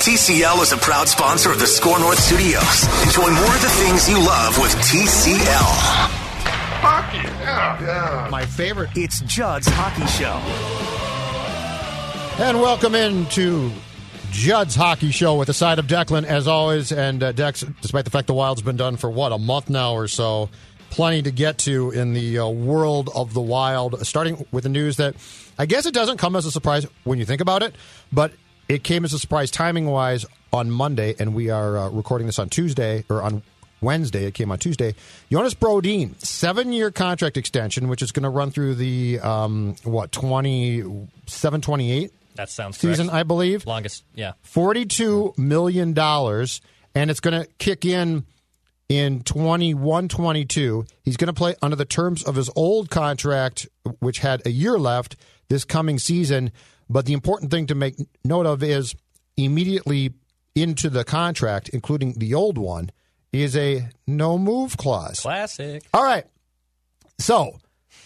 TCL is a proud sponsor of the Score North Studios. Enjoy more of the things you love with TCL. Hockey, yeah. My favorite. It's Judd's Hockey Show. And welcome into Judd's Hockey Show with a side of Declan, as always. And Dex, despite the fact the Wild's been done for, a month now or so, plenty to get to in the world of the Wild, starting with the news that I guess it doesn't come as a surprise when you think about it, but it came as a surprise timing-wise on Monday, and we are recording this on Tuesday, or on Wednesday. It came on Tuesday. Jonas Brodin, 7-year contract extension, which is going to run through the, 27-28 that sounds season, correct. I believe. Longest, yeah. $42 million, and it's going to kick in 21-22. He's going to play under the terms of his old contract, which had a year left this coming season. But the important thing to make note of is immediately into the contract, including the old one, is a no-move clause. Classic. All right. So,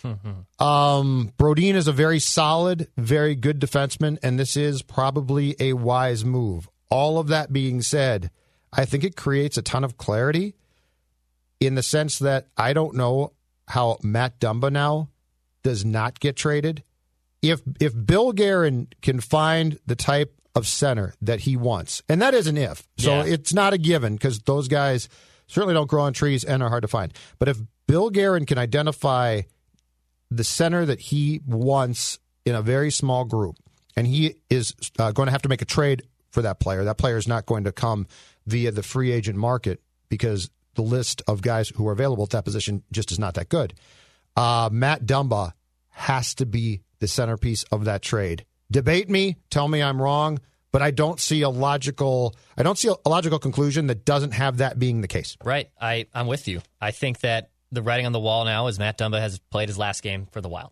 Brodin is a very solid, very good defenseman, and this is probably a wise move. All of that being said, I think it creates a ton of clarity in the sense that I don't know how Matt Dumba now does not get traded. If Bill Guerin can find the type of center that he wants, and that is an if, so it's not a given because those guys certainly don't grow on trees and are hard to find. But if Bill Guerin can identify the center that he wants in a very small group, and he is going to have to make a trade for that player is not going to come via the free agent market because the list of guys who are available at that position just is not that good. Matt Dumba has to be the centerpiece of that trade. Debate me, tell me I'm wrong, but I don't see a logical conclusion that doesn't have that being the case. Right. I'm with you. I think that the writing on the wall now is Matt Dumba has played his last game for the Wild.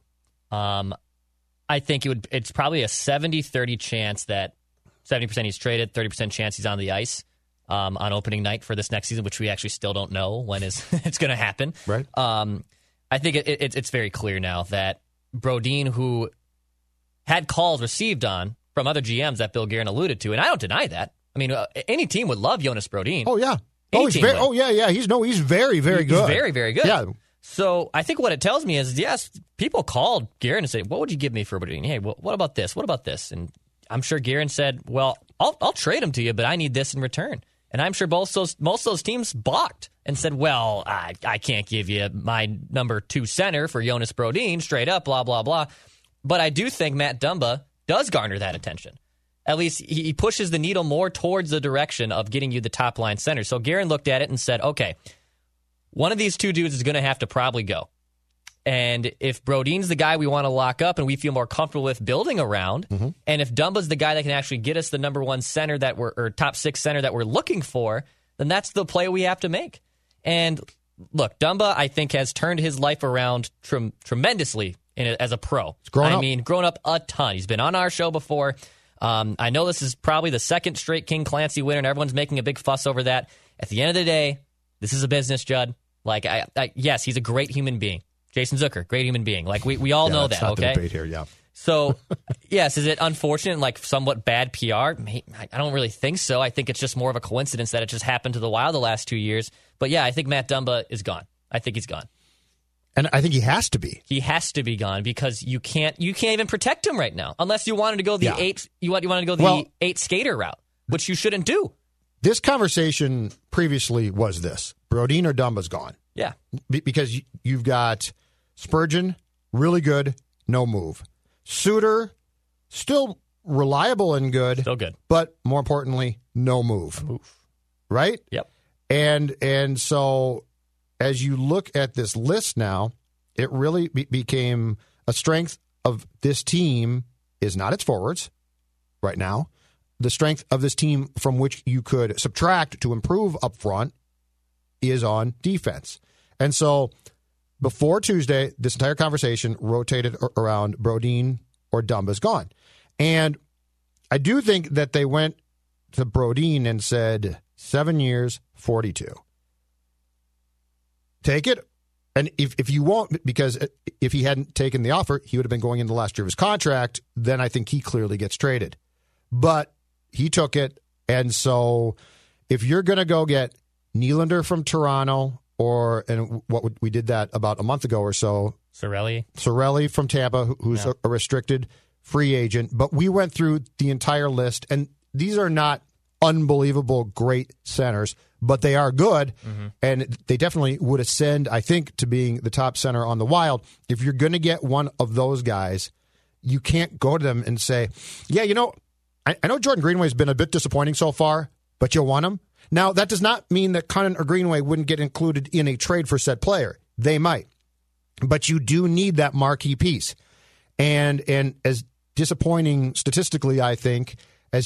I think it's probably a 70-30 chance that 70% he's traded, 30% chance he's on the ice on opening night for this next season, which we actually still don't know when it's going to happen. Right. I think it's very clear now that Brodin, who had calls received on from other GMs that Bill Guerin alluded to, and I don't deny that. I mean, any team would love Jonas Brodin. Oh yeah. He's He's very, very good. He's very, very good. Yeah. So I think what it tells me is, yes, people called Guerin and said, "What would you give me for Brodin? Hey, what about this? What about this?" And I'm sure Guerin said, "Well, I'll trade him to you, but I need this in return." And I'm sure most of those teams balked and said, "Well, I can't give you my number 2 center for Jonas Brodin, straight up, blah, blah, blah." But I do think Matt Dumba does garner that attention. At least he pushes the needle more towards the direction of getting you the top-line center. So Guerin looked at it and said, okay, one of these two dudes is going to have to probably go. And if Brodin's the guy we want to lock up and we feel more comfortable with building around, and if Dumba's the guy that can actually get us the number 1 center or top 6 center that we're looking for, then that's the play we have to make. And look, Dumba, I think, has turned his life around tremendously as a pro. Grown up a ton. He's been on our show before. I know this is probably the 2nd straight King Clancy winner, and everyone's making a big fuss over that. At the end of the day, this is a business, Judd. Like, yes, he's a great human being. Jason Zucker, great human being. Like, we all know that, not okay? The debate here, yeah. So, yes, is it unfortunate, like somewhat bad PR? I don't really think so. I think it's just more of a coincidence that it just happened to the Wild the last 2 years. But yeah, I think Matt Dumba is gone. I think he's gone. And I think he has to be. He has to be gone because you can't even protect him right now unless you wanted to go the 8 skater route, which you shouldn't do. This conversation previously was this: Brodin or Dumba's gone. Yeah, because you've got Spurgeon, really good, no move. Suter, still reliable and good, still good, but more importantly, no move. Right? Yep. And so, as you look at this list now, it really became a strength of this team is not its forwards right now. The strength of this team from which you could subtract to improve up front is on defense. And so before Tuesday, this entire conversation rotated around Brodin or Dumba's gone. And I do think that they went to Brodin and said, 7 years, 42. Take it. And if you won't, because if he hadn't taken the offer, he would have been going into the last year of his contract, then I think he clearly gets traded. But he took it, And so if you're going to go get Nylander from Toronto, and we did that about a month ago or so. Cirelli from Tampa, who's a restricted free agent. But we went through the entire list, and these are not unbelievable great centers, but they are good, and they definitely would ascend, I think, to being the top center on the Wild. If you're going to get one of those guys, you can't go to them and say, yeah, I know Jordan Greenway's been a bit disappointing so far, but you want him? Now, that does not mean that Cunningham or Greenway wouldn't get included in a trade for said player. They might. But you do need that marquee piece. And as disappointing statistically, I think, as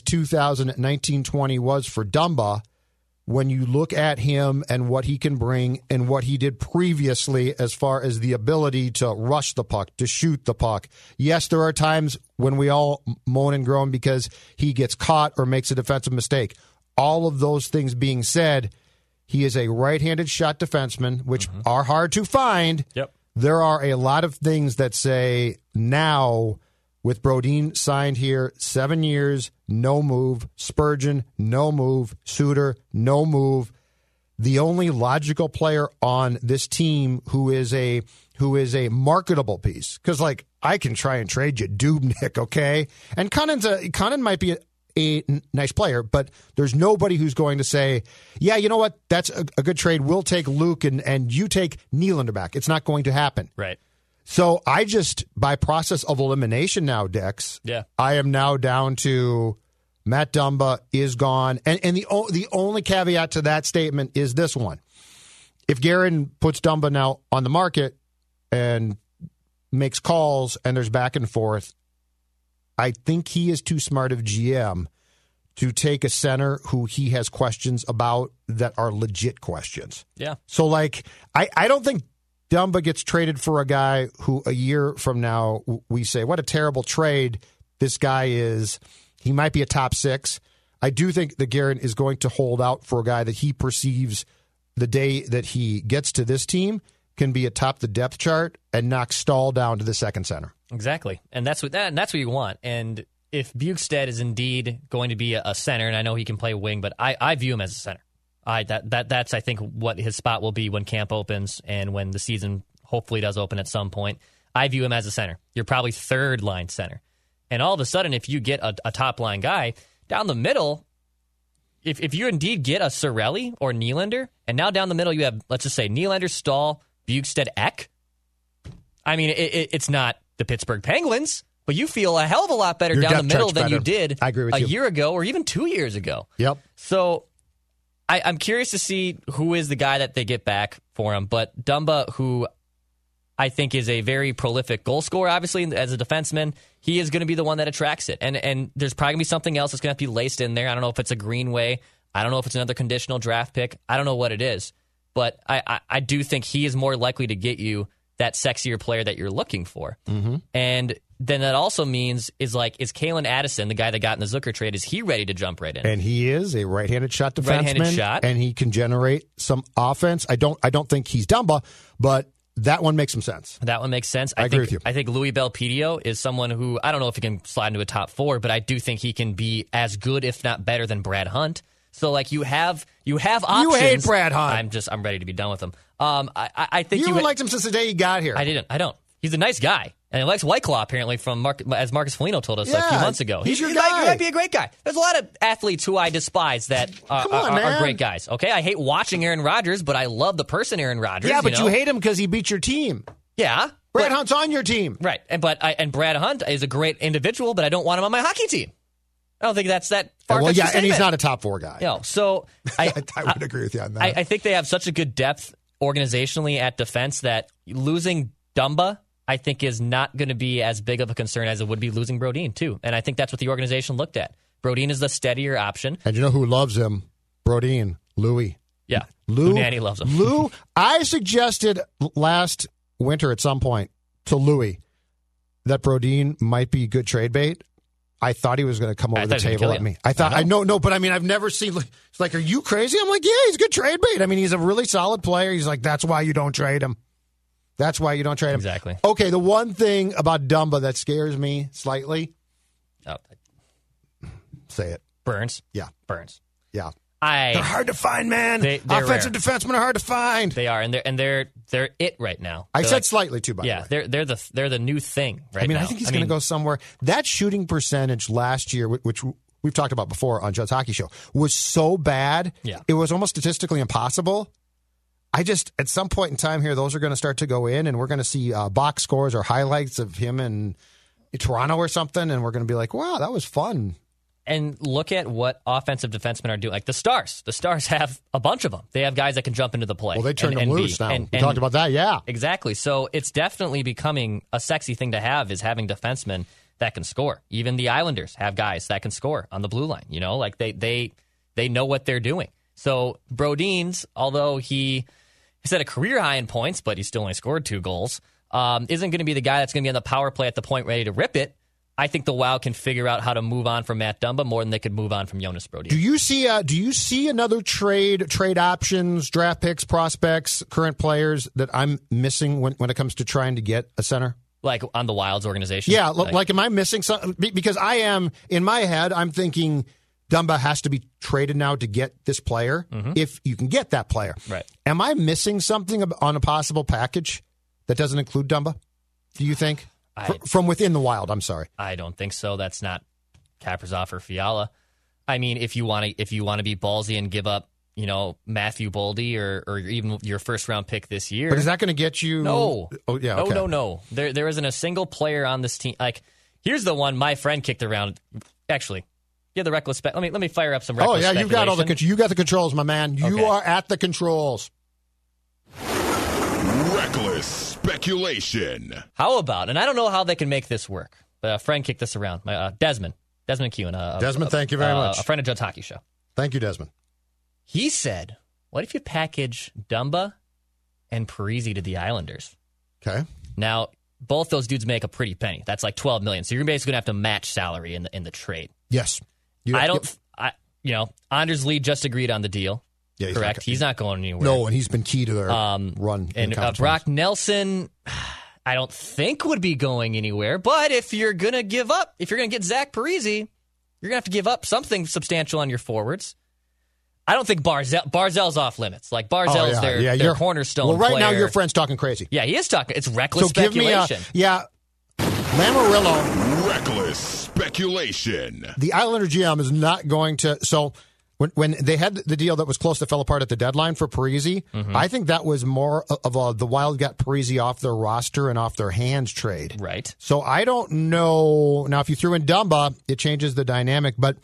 2019-20 was for Dumba, when you look at him and what he can bring and what he did previously as far as the ability to rush the puck, to shoot the puck. Yes, there are times when we all moan and groan because he gets caught or makes a defensive mistake. All of those things being said, he is a right-handed shot defenseman, which are hard to find. Yep. There are a lot of things that say now, with Brodin signed here, 7 years, no move. Spurgeon, no move. Suter, no move. The only logical player on this team who is a marketable piece, because I can try and trade you Dubnyk, okay? And Cunningham might be a nice player, but there's nobody who's going to say, yeah, you know what, that's a good trade. We'll take Luke and you take Nylander back. It's not going to happen. Right. So I just, by process of elimination now, Dex, I am now down to Matt Dumba is gone. And the only caveat to that statement is this one. If Guerin puts Dumba now on the market and makes calls and there's back and forth, I think he is too smart of GM to take a center who he has questions about that are legit questions. Yeah. So, I don't think Dumba gets traded for a guy who a year from now we say, what a terrible trade this guy is. He might be a top 6. I do think that Guerin is going to hold out for a guy that he perceives the day that he gets to this team can be atop the depth chart and knock Stahl down to the second center. Exactly. And that's what you want. And if Bukestad is indeed going to be a center, and I know he can play wing, but I view him as a center. That's I think what his spot will be when camp opens and when the season hopefully does open at some point. I view him as a center. You're probably third line center. And all of a sudden, if you get a top line guy down the middle, if you indeed get a Cirelli or Nylander, and now down the middle you have, let's just say, Nylander, Stahl, Bukestad, Ek. I mean, it's not the Pittsburgh Penguins, but you feel a hell of a lot better down the middle than you did a year ago or even 2 years ago. Yep. So I'm curious to see who is the guy that they get back for him. But Dumba, who I think is a very prolific goal scorer, obviously, as a defenseman, he is going to be the one that attracts it. And there's probably going to be something else that's going to have to be laced in there. I don't know if it's a Greenway. I don't know if it's another conditional draft pick. I don't know what it is. But I do think he is more likely to get you that sexier player that you're looking for. Mm-hmm. And then that also means is Kalen Addison, the guy that got in the Zucker trade, is he ready to jump right in? And he is a right-handed shot defenseman. And he can generate some offense. I don't think he's Dumba, but that one makes some sense. That one makes sense. I agree with you. I think Louis Belpedio is someone who, I don't know if he can slide into a top 4, but I do think he can be as good, if not better, than Brad Hunt. So you have options. You hate Brad Hunt. I'm ready to be done with him. I think you liked him since the day he got here. I don't. He's a nice guy. And he likes White Claw, apparently, as Marcus Foligno told us a few months ago. He's your guy. He might be a great guy. There's a lot of athletes who I despise that are great guys. Okay, I hate watching Aaron Rodgers, but I love the person Aaron Rodgers. Yeah, but you hate him because he beat your team. Yeah. Brad Hunt's on your team. Right. And Brad Hunt is a great individual, but I don't want him on my hockey team. I don't think that's that far. Well, yeah, and he's not a top 4 guy. No, so I would agree with you on that. I think they have such a good depth organizationally at defense that losing Dumba, I think, is not going to be as big of a concern as it would be losing Brodin, too. And I think that's what the organization looked at. Brodin is the steadier option. And you know who loves him? Brodin. Louis. Yeah. Lou Nanny loves him. Lou, I suggested last winter at some point to Louis that Brodin might be good trade bait. I thought he was going to come over the table at me. I thought, but I mean, I've never seen, it's like, are you crazy? I'm like, yeah, he's a good trade bait. I mean, he's a really solid player. He's like, that's why you don't trade him. That's why you don't trade him. Exactly. Okay, the one thing about Dumba that scares me slightly. Oh. Say it. Burns. Yeah. Burns. Yeah. They're hard to find, man. They're Offensive rare. defensemen are hard to find. They are, and they're it right now. I They're said like- slightly too, by the way. they're the new thing right now. I think he's going to go somewhere. That shooting percentage last year, which we've talked about before on Judd's Hockey Show, was so bad. Yeah. It was almost statistically impossible. At some point in time here, those are going to start to go in, and we're going to see box scores or highlights of him in Toronto or something, and we're going to be like, wow, that was fun. And look at what offensive defensemen are doing. Like the Stars. The Stars have a bunch of them. They have guys that can jump into the play. Well, they turned and them be- loose now. and- We talked about that, yeah. Exactly. So it's definitely becoming a sexy thing to have, is having defensemen that can score. Even the Islanders have guys that can score on the blue line. You know, like they know what they're doing. So Brodin's, although he set a career high in points, but he still only scored 2 goals, isn't going to be the guy that's going to be on the power play at the point ready to rip it. I think the Wild can figure out how to move on from Matt Dumba more than they could move on from Jonas Brodin. Do you see another trade options, draft picks, prospects, current players that I'm missing when it comes to trying to get a center? Like on the Wild's organization? Yeah, like am I missing something? Because I am, in my head, I'm thinking Dumba has to be traded now to get this player, if you can get that player. Right. Am I missing something on a possible package that doesn't include Dumba, do you think? From within the Wild, I'm sorry. I don't think so. That's not Kaprizov or Fiala. I mean, if you want to be ballsy and give up, Matthew Boldy or even your first round pick this year. But is that going to get you? No. Oh yeah. Okay. No. There isn't a single player on this team. Like, here's the one my friend kicked around. Actually, yeah, the reckless. Let me fire up some reckless. Oh yeah, you've got all you got the controls, my man. You Okay. are at the controls. Reckless speculation. How about? And I don't know how they can make this work. But a friend kicked this around. Desmond Kewen. Desmond, thank you very much. A friend of Judd's Hockey Show. Thank you, Desmond. He said, "What if you package Dumba and Parise to the Islanders?" Okay. Now, both those dudes make a pretty penny. That's like $12 million. So you're basically going to have to match salary in the trade. Yes. Anders Lee just agreed on the deal. Yeah, correct. He's not going anywhere. No, and he's been key to their run. And Brock Nelson, I don't think would be going anywhere. But if you're going to get Zach Parise, you're going to have to give up something substantial on your forwards. I don't think Barzell's off limits. Like Barzell's their cornerstone. Well, right player. now your friend's talking crazy. Yeah, he is talking. It's reckless So give me speculation. Lamoriello. Reckless speculation. The Islander GM is not going to. So when they had the deal that was close that fell apart at the deadline for Parise, I think that was more of the Wild got Parise off their roster and off their hands trade. Right. So I don't know. Now, if you threw in Dumba, it changes the dynamic. But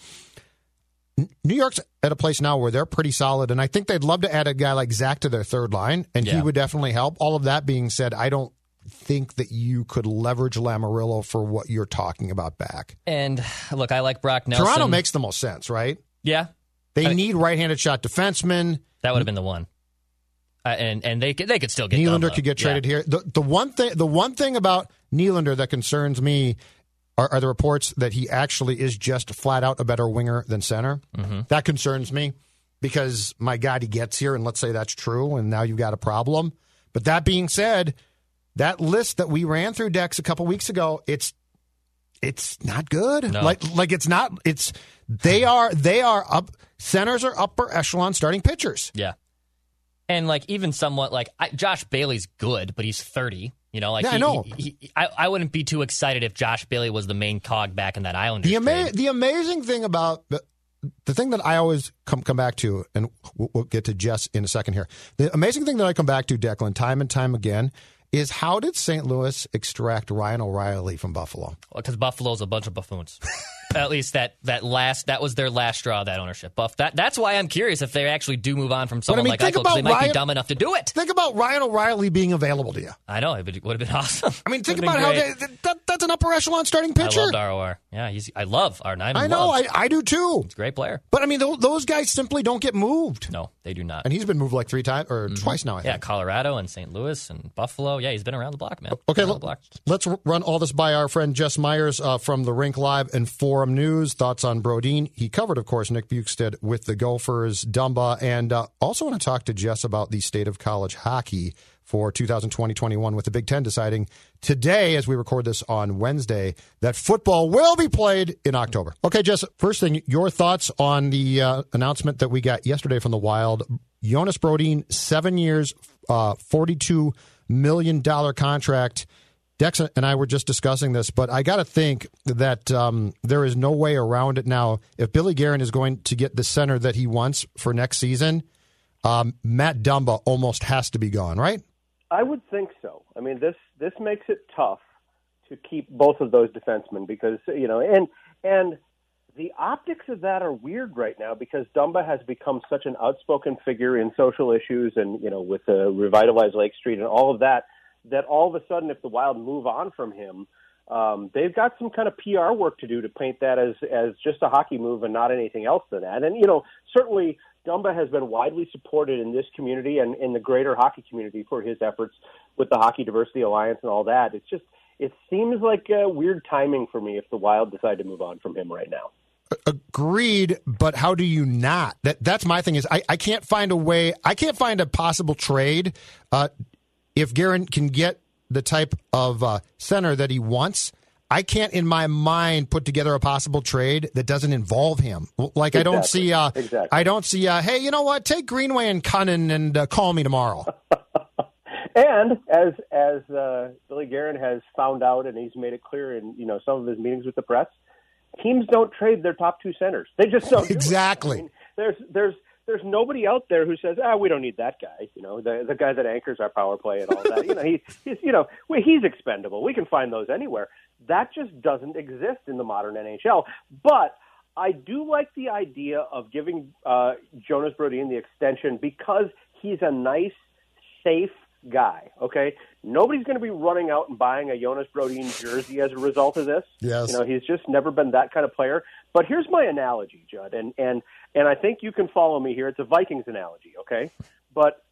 New York's at a place now where they're pretty solid, and I think they'd love to add a guy like Zach to their third line, and he would definitely help. All of that being said, I don't think that you could leverage Lamoriello for what you're talking about back. And look, I like Brock Nelson. Toronto makes the most sense, right? Yeah. They need right-handed shot defensemen. That would have been the one. And they could still get Nylander Dumba. could get traded here. The one thing about Nylander that concerns me are the reports that he actually is just flat out a better winger than center. That concerns me because, my God, he gets here, and let's say that's true, and now you've got a problem. But that being said, that list that we ran through, Dex, a couple weeks ago, it's not good. No. Like it's not. They are up. Centers are upper echelon starting pitchers. Yeah. And like even somewhat like Josh Bailey's good, but he's 30. I know. I wouldn't be too excited if Josh Bailey was the main cog back in that Islanders trade. The amazing thing about the thing that I always come back to, and we'll get to Jess in a second here. The amazing thing that I come back to, Declan, time and time again, is how did St. Louis extract Ryan O'Reilly from Buffalo? Because Buffalo's a bunch of buffoons. At least that was their last straw of that ownership. That's why I'm curious if they actually do move on from someone like Eichel, because they might be dumb enough to do it. Think about Ryan O'Reilly being available to you. I know. It would have been awesome. I mean, think about how that's an upper echelon starting pitcher. I loved ROR. Yeah, I love R9. I know. I do too. He's a great player. But I mean, those guys simply don't get moved. No, they do not. And he's been moved like 3 times or twice now, I think. Yeah, Colorado and St. Louis and Buffalo. Yeah, he's been around the block, man. Okay, let's run all this by our friend Jess Myers from the Rink Live and 4 Forum News. Thoughts on Brodin. He covered, of course, Nick Bukestad with the Gophers, Dumba, and also want to talk to Jess about the state of college hockey for 2020-21 with the Big Ten deciding today, as we record this on Wednesday, that football will be played in October. Okay, Jess, first thing, your thoughts on the announcement that we got yesterday from the Wild. Jonas Brodin, 7 years, $42 million contract. Dex and I were just discussing this, but I got to think that there is no way around it now. If Billy Guerin is going to get the center that he wants for next season, Matt Dumba almost has to be gone, right? I would think so. I mean, this makes it tough to keep both of those defensemen because, and the optics of that are weird right now because Dumba has become such an outspoken figure in social issues and, with the revitalized Lake Street and all of that, that all of a sudden, if the Wild move on from him, they've got some kind of PR work to do to paint that as just a hockey move and not anything else than that. And, certainly Dumba has been widely supported in this community and in the greater hockey community for his efforts with the Hockey Diversity Alliance and all that. It seems like weird timing for me if the Wild decide to move on from him right now. Agreed, but how do you not? That's my thing is I can't find a way. I can't find a possible trade if Guerin can get the type of center that he wants. I can't, in my mind, put together a possible trade that doesn't involve him. Like exactly. I don't see. Hey, you know what? Take Greenway and Cunnin and call me tomorrow. And as Billy Guerin has found out, and he's made it clear in some of his meetings with the press, teams don't trade their top two centers. They just don't. Exactly. I mean, there's nobody out there who says, we don't need that guy. The guy that anchors our power play and all that. He's expendable. We can find those anywhere. That just doesn't exist in the modern NHL. But I do like the idea of giving Jonas Brodin the extension because he's a nice, safe guy, okay? Nobody's going to be running out and buying a Jonas Brodin jersey as a result of this. Yes. He's just never been that kind of player. But here's my analogy, Judd, and I think you can follow me here. It's a Vikings analogy, okay? But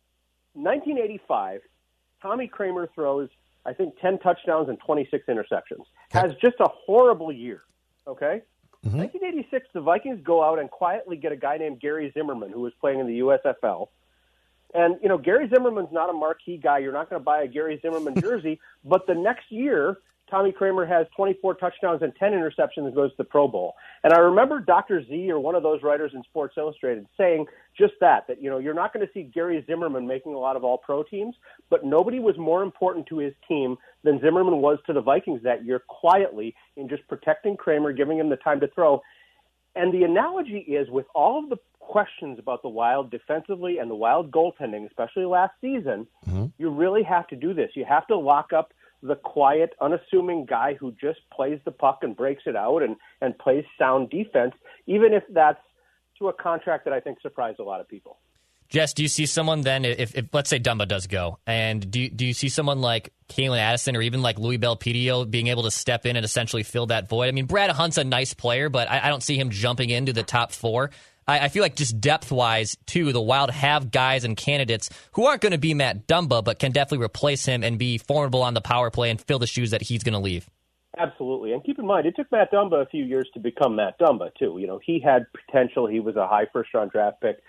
1985, Tommy Kramer throws, I think, 10 touchdowns and 26 interceptions. Has just a horrible year, okay? Mm-hmm. 1986, the Vikings go out and quietly get a guy named Gary Zimmerman who was playing in the USFL. And, Gary Zimmerman's not a marquee guy. You're not going to buy a Gary Zimmerman jersey. But the next year, Tommy Kramer has 24 touchdowns and 10 interceptions and goes to the Pro Bowl. And I remember Dr. Z or one of those writers in Sports Illustrated saying just that you're not going to see Gary Zimmerman making a lot of all-pro teams, but nobody was more important to his team than Zimmerman was to the Vikings that year quietly in just protecting Kramer, giving him the time to throw. And the analogy is with all of the questions about the Wild defensively and the Wild goaltending, especially last season, you really have to do this. You have to lock up the quiet, unassuming guy who just plays the puck and breaks it out and plays sound defense, even if that's to a contract that I think surprised a lot of people. Jess, do you see someone then, if let's say Dumba does go, and do you see someone like Kalen Addison or even like Louis Belpedio being able to step in and essentially fill that void? I mean, Brad Hunt's a nice player, but I don't see him jumping into the top four. I feel like just depth-wise, too, the Wild have guys and candidates who aren't going to be Matt Dumba, but can definitely replace him and be formidable on the power play and fill the shoes that he's going to leave. Absolutely. And keep in mind, it took Matt Dumba a few years to become Matt Dumba, too. He had potential. He was a high first-round draft pick.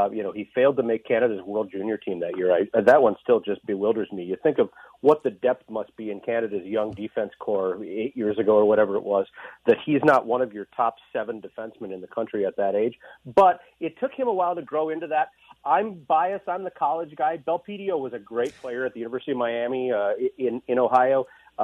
He failed to make Canada's World Junior team that year. That one still just bewilders me. You think of what the depth must be in Canada's young defense corps 8 years ago or whatever it was, that he's not one of your top 7 defensemen in the country at that age. But it took him a while to grow into that. I'm biased. I'm the college guy. Belpedio was a great player at the University of Miami in Ohio.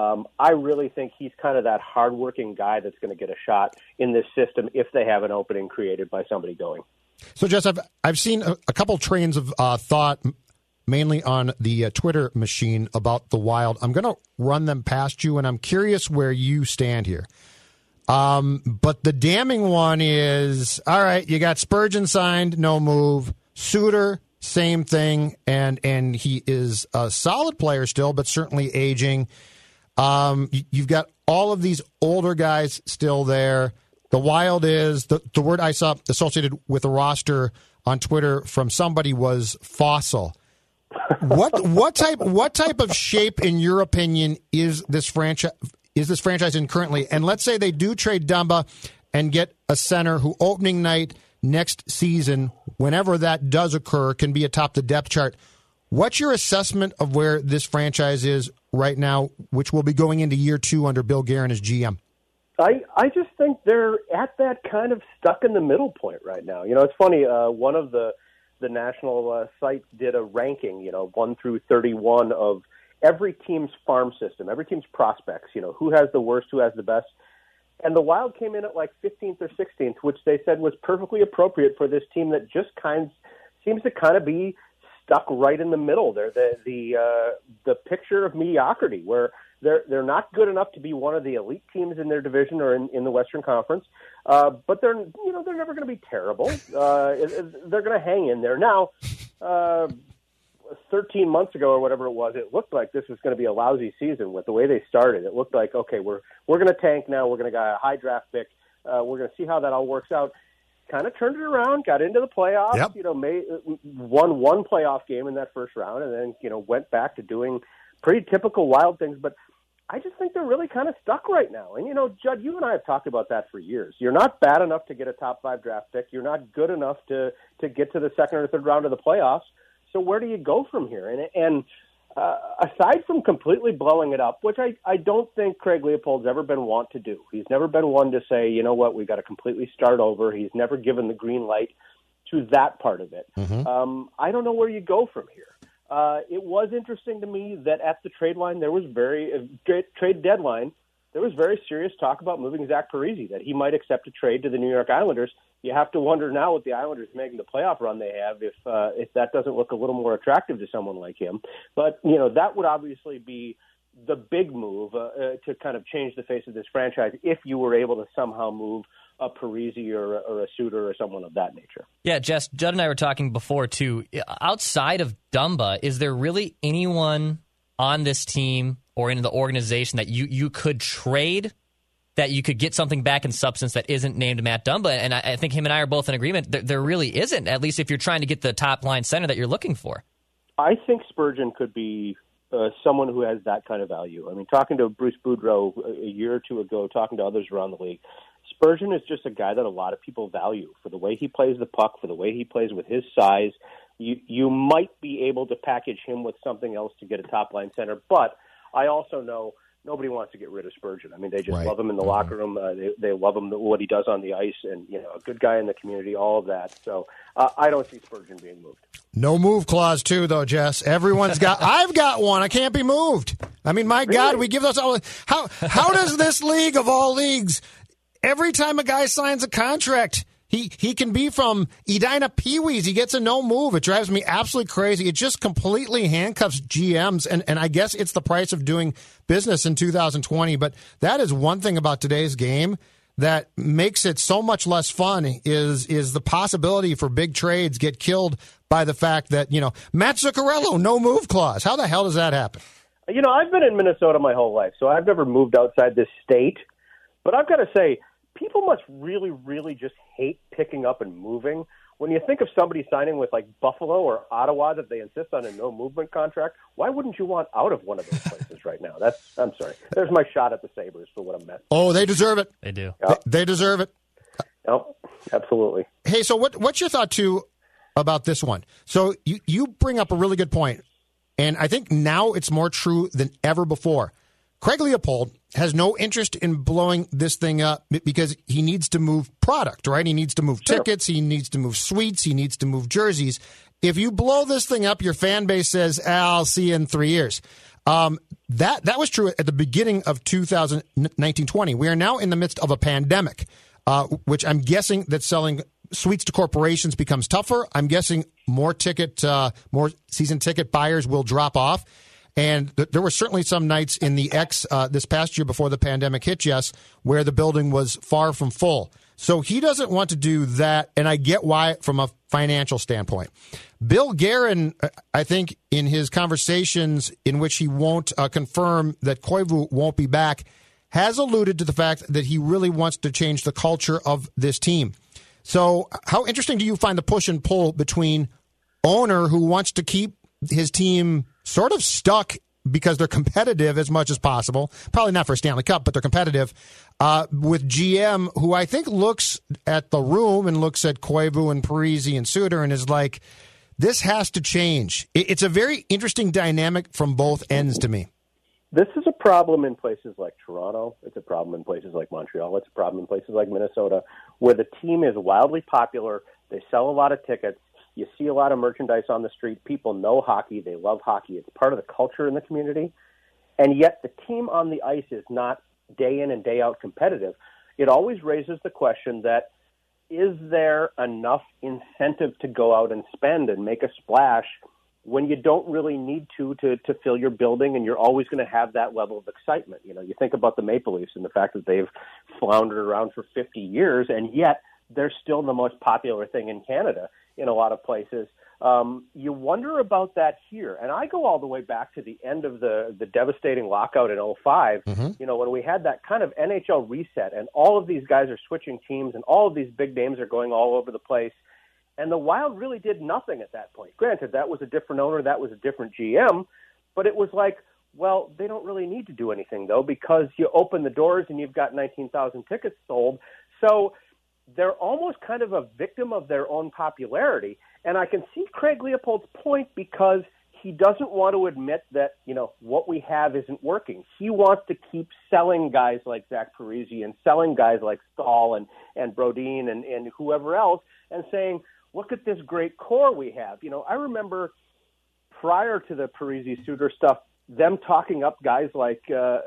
I really think he's kind of that hardworking guy that's going to get a shot in this system if they have an opening created by somebody going. So, Jess, I've seen a couple trains of thought, mainly on the Twitter machine, about the Wild. I'm going to run them past you, and I'm curious where you stand here. But the damning one is, all right, you got Spurgeon signed, no move. Suter, same thing, and he is a solid player still, but certainly aging. You've got all of these older guys still there. The Wild is, the word I saw associated with the roster on Twitter from somebody was fossil. What type of shape, in your opinion, is this franchise in currently? And let's say they do trade Dumba and get a center who opening night next season, whenever that does occur, can be atop the depth chart. What's your assessment of where this franchise is right now, which will be going into year 2 under Bill Guerin as GM? I just think they're at that kind of stuck in the middle point right now. It's funny. One of the national sites did a ranking, 1 through 31 of every team's farm system, every team's prospects, who has the worst, who has the best. And the Wild came in at like 15th or 16th, which they said was perfectly appropriate for this team that just seems to kind of be stuck right in the middle. They're the picture of mediocrity, where they're not good enough to be one of the elite teams in their division or in the Western Conference, but they're never going to be terrible. They're going to hang in there. Now, 13 months ago or whatever it was, it looked like this was going to be a lousy season with the way they started. It looked like, okay, we're going to tank now. We're going to get a high draft pick. We're going to see how that all works out. Kind of turned it around, got into the playoffs, yep. Won one playoff game in that first round, and then, went back to doing pretty typical Wild things. But I just think they're really kind of stuck right now. And, Judd, you and I have talked about that for years. You're not bad enough to get a top 5 draft pick. You're not good enough to get to the second or third round of the playoffs. So where do you go from here? And aside from completely blowing it up, which I don't think Craig Leopold's ever been wont to do. He's never been one to say, you know what, we've got to completely start over. He's never given the green light to that part of it. Mm-hmm. I don't know where you go from here. It was interesting to me that at the trade line, there was trade deadline, there was very serious talk about moving Zach Parise, that he might accept a trade to the New York Islanders. You have to wonder now, with the Islanders making the playoff run they have, if that doesn't look a little more attractive to someone like him. But, that would obviously be the big move to kind of change the face of this franchise if you were able to somehow move a Parise or a Suter or someone of that nature. Yeah, Jess, Judd and I were talking before, too. Outside of Dumba, is there really anyone on this team or in the organization that you could trade, that you could get something back in substance that isn't named Matt Dumba? And I think him and I are both in agreement. There really isn't, at least if you're trying to get the top-line center that you're looking for. I think Spurgeon could be someone who has that kind of value. I mean, talking to Bruce Boudreau a year or two ago, talking to others around the league, Spurgeon is just a guy that a lot of people value for the way he plays the puck, for the way he plays with his size. You might be able to package him with something else to get a top-line center, but I also know nobody wants to get rid of Spurgeon. I mean, they just love him in the locker room. They love him, what he does on the ice, and, a good guy in the community, all of that. So I don't see Spurgeon being moved. No move clause, too, though, Jess. Everyone's got – I've got one. I can't be moved. I mean, my God, we give those all – how does this league of all leagues, every time a guy signs a contract – He can be from Edina Pee-wees. He gets a no move. It drives me absolutely crazy. It just completely handcuffs GMs, and I guess it's the price of doing business in 2020. But that is one thing about today's game that makes it so much less fun is the possibility for big trades get killed by the fact that, Matt Zuccarello, no move clause. How the hell does that happen? I've been in Minnesota my whole life, so I've never moved outside this state. But I've got to say, people must really, really just hate picking up and moving. When you think of somebody signing with like Buffalo or Ottawa that they insist on a no movement contract, why wouldn't you want out of one of those places right now? I'm sorry. There's my shot at the Sabres for what I'm messing. Oh, they deserve it. They do. Yep. They deserve it. Yep, absolutely. Hey, so what's your thought too about this one? So you bring up a really good point, and I think now it's more true than ever before. Craig Leopold has no interest in blowing this thing up because he needs to move product, right? He needs to move tickets. He needs to move suites. He needs to move jerseys. If you blow this thing up, your fan base says, I'll see you in 3 years. That was true at the beginning of 2019-20. We are now in the midst of a pandemic, which I'm guessing that selling suites to corporations becomes tougher. I'm guessing more season ticket buyers will drop off. And there were certainly some nights in the X this past year before the pandemic hit, Jess, where the building was far from full. So he doesn't want to do that, and I get why from a financial standpoint. Bill Guerin, I think, in his conversations in which he won't confirm that Koivu won't be back, has alluded to the fact that he really wants to change the culture of this team. So how interesting do you find the push and pull between owner who wants to keep his team sort of stuck because they're competitive as much as possible. Probably not for a Stanley Cup, but they're competitive. With GM, who I think looks at the room and looks at Koivu and Parise and Suter and is like, this has to change. It's a very interesting dynamic from both ends to me. This is a problem in places like Toronto. It's a problem in places like Montreal. It's a problem in places like Minnesota, where the team is wildly popular. They sell a lot of tickets. You see a lot of merchandise on the street. People know hockey. They love hockey. It's part of the culture in the community. And yet the team on the ice is not day in and day out competitive. It always raises the question that, is there enough incentive to go out and spend and make a splash when you don't really need to fill your building, and you're always going to have that level of excitement? You know, you think about the Maple Leafs and the fact that they've floundered around for 50 years, and yet they're still the most popular thing in Canada in a lot of places. You wonder about that here. And I go all the way back to the end of the devastating lockout in 2005, you know, when we had that kind of NHL reset and all of these guys are switching teams and all of these big names are going all over the place. And the Wild really did nothing at that point. Granted, that was a different owner, that was a different GM, but it was like, well, they don't really need to do anything, though, because you open the doors and you've got 19,000 tickets sold. So they're almost kind of a victim of their own popularity. And I can see Craig Leopold's point, because he doesn't want to admit that, you know, what we have isn't working. He wants to keep selling guys like Zach Parise and selling guys like Stahl and Brodin and whoever else, and saying, look at this great core we have. You know, I remember prior to the Parise-Suter stuff, them talking up guys like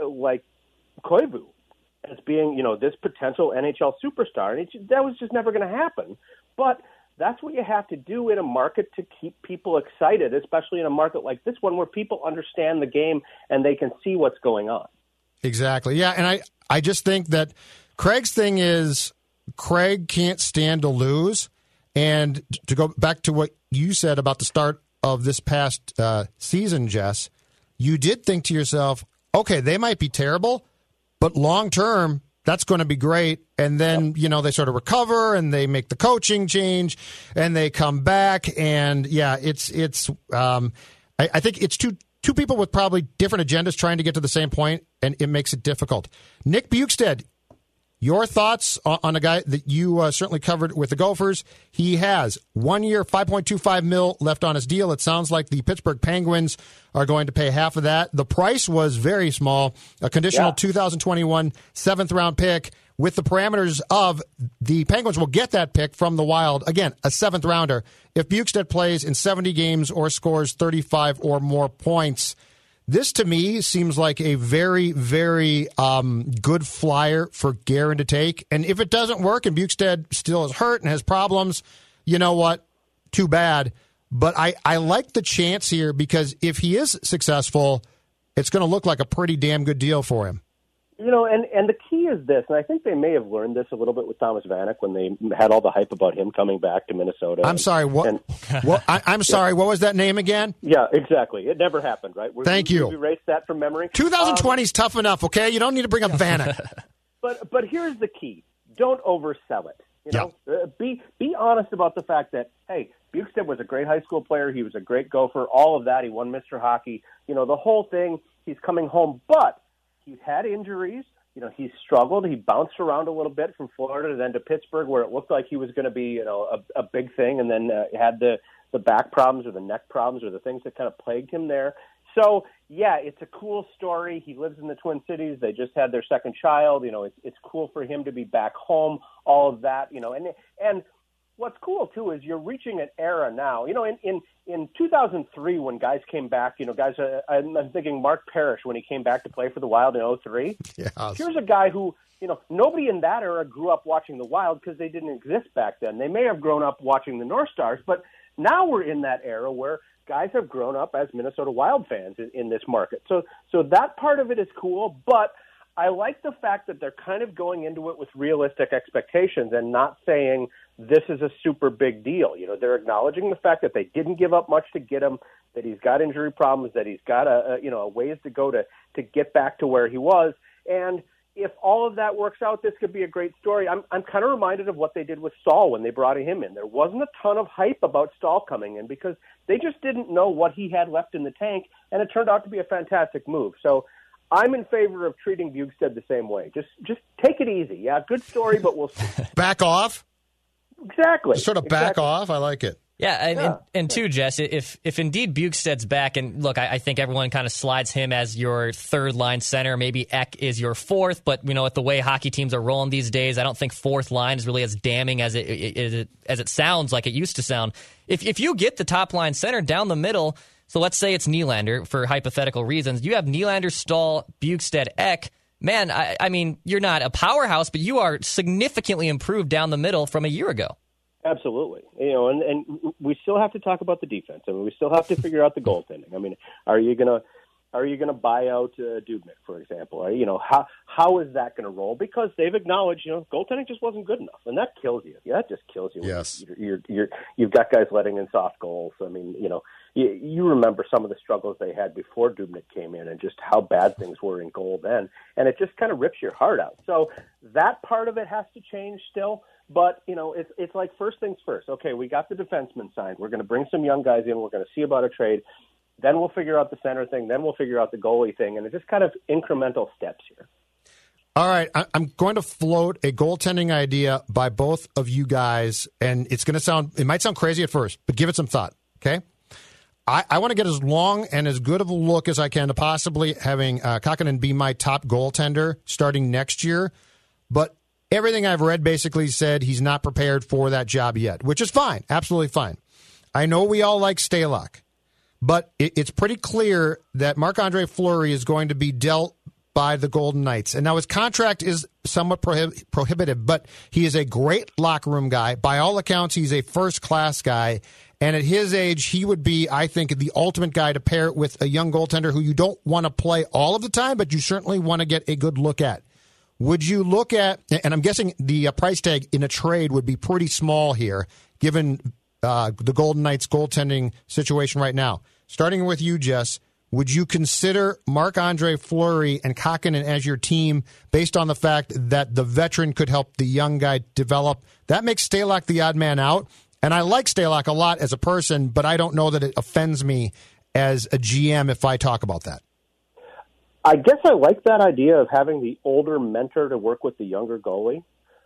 Koivu as being, you know, this potential NHL superstar. And that was just never going to happen. But that's what you have to do in a market to keep people excited, especially in a market like this one where people understand the game and they can see what's going on. Exactly. Yeah, and I just think that Craig's thing is Craig can't stand to lose. And to go back to what you said about the start of this past season, Jess, you did think to yourself, okay, they might be terrible, but long term, that's going to be great. And then, you know, they sort of recover and they make the coaching change and they come back. And yeah, I think it's two people with probably different agendas trying to get to the same point, and it makes it difficult. Nick Bjugstad, your thoughts on a guy that you certainly covered with the Gophers. He has 1 year, $5.25 million left on his deal. It sounds like the Pittsburgh Penguins are going to pay half of that. The price was very small, a conditional 2021 seventh-round pick with the parameters of the Penguins will get that pick from the Wild. Again, a seventh-rounder. If Bjugstad plays in 70 games or scores 35 or more points, this, to me, seems like a very, very good flyer for Guerin to take. And if it doesn't work and Bjugstad still is hurt and has problems, you know what? Too bad. But I like the chance here, because if he is successful, it's going to look like a pretty damn good deal for him. You know, and the key is this, and I think they may have learned this a little bit with Thomas Vanek when they had all the hype about him coming back to Minnesota. I'm sorry, what? I'm sorry, what was that name again? Yeah, exactly. It never happened, right? Thank you. We erased that from memory. 2020 is tough enough, okay? You don't need to bring up Vanek. But here's the key: don't oversell it. You know, be honest about the fact that, hey, Bjugstad was a great high school player. He was a great Gopher. All of that. He won Mr. Hockey. You know, the whole thing. He's coming home, but he's had injuries. You know, he's struggled. He bounced around a little bit from Florida then to Pittsburgh, where it looked like he was going to be, you know, a big thing, and then had the back problems or the neck problems or the things that kind of plagued him there. So, yeah, it's a cool story. He lives in the Twin Cities. They just had their second child. You know, it's cool for him to be back home, all of that, you know. And what's cool, too, is you're reaching an era now. You know, in 2003 when guys came back, you know, guys, I'm thinking Mark Parrish when he came back to play for the Wild in 2003. Yes. Here's a guy who, you know, nobody in that era grew up watching the Wild because they didn't exist back then. They may have grown up watching the North Stars, but now we're in that era where guys have grown up as Minnesota Wild fans in this market. So that part of it is cool, but I like the fact that they're kind of going into it with realistic expectations and not saying this is a super big deal. You know, they're acknowledging the fact that they didn't give up much to get him, that he's got injury problems, that he's got a ways to go to get back to where he was. And if all of that works out, this could be a great story. I'm kind of reminded of what they did with Stahl when they brought him in. There wasn't a ton of hype about Stahl coming in because they just didn't know what he had left in the tank, and it turned out to be a fantastic move. So I'm in favor of treating Bjugstad the same way. Just take it easy. Yeah, good story, but we'll see. Back off? Exactly. Just sort of back off? I like it. Yeah, and too, Jess, if indeed Bjugstad's back, and look, I think everyone kind of slides him as your third-line center. Maybe Ek is your fourth, but, with the way hockey teams are rolling these days, I don't think fourth line is really as damning as it sounds like it used to sound. If you get the top-line center down the middle, so let's say it's Nylander for hypothetical reasons, you have Nylander, Stahl, Bjugstad, Ek. Man, I mean, you're not a powerhouse, but you are significantly improved down the middle from a year ago. Absolutely. And we still have to talk about the defense. I mean, we still have to figure out the goaltending. I mean, are you gonna buy out Dubnyk, for example? Or, how is that going to roll? Because they've acknowledged, goaltending just wasn't good enough, and that kills you. Yeah, that just kills you. Yes. You've got guys letting in soft goals. I mean, you remember some of the struggles they had before Dubnyk came in, and just how bad things were in goal then, and it just kind of rips your heart out. So that part of it has to change still. But, it's like first things first. Okay, we got the defenseman signed. We're going to bring some young guys in. We're going to see about a trade. Then we'll figure out the center thing. Then we'll figure out the goalie thing. And it's just kind of incremental steps here. All right, I'm going to float a goaltending idea by both of you guys. And it might sound crazy at first, but give it some thought, okay? I want to get as long and as good of a look as I can to possibly having Kakkonen be my top goaltender starting next year. But everything I've read basically said he's not prepared for that job yet, which is fine, absolutely fine. I know we all like Stalock, but it's pretty clear that Marc-Andre Fleury is going to be dealt by the Golden Knights. And now his contract is somewhat prohibitive, but he is a great locker room guy. By all accounts, he's a first-class guy. And at his age, he would be, I think, the ultimate guy to pair with a young goaltender who you don't want to play all of the time, but you certainly want to get a good look at. Would you look at, and I'm guessing the price tag in a trade would be pretty small here, given the Golden Knights goaltending situation right now. Starting with you, Jess, would you consider Marc-Andre Fleury and Kakkonen as your team based on the fact that the veteran could help the young guy develop? That makes Stalock the odd man out, and I like Stalock a lot as a person, but I don't know that it offends me as a GM if I talk about that. I guess I like that idea of having the older mentor to work with the younger goalie.